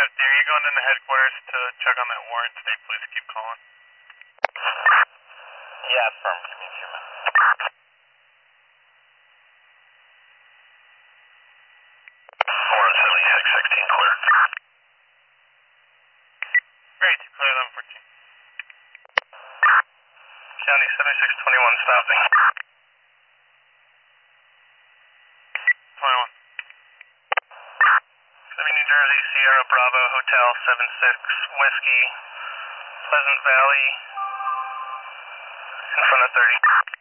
50, are you going into headquarters to check on that warrant today? Please keep calling. Yeah, firm. Give me a few minutes. Warrant 7616 clear. Great, clear 1114. County 7621 stopping. 21. 70 New Jersey, Sierra Bravo, Hotel 76, Whiskey, Pleasant Valley, in front of 30.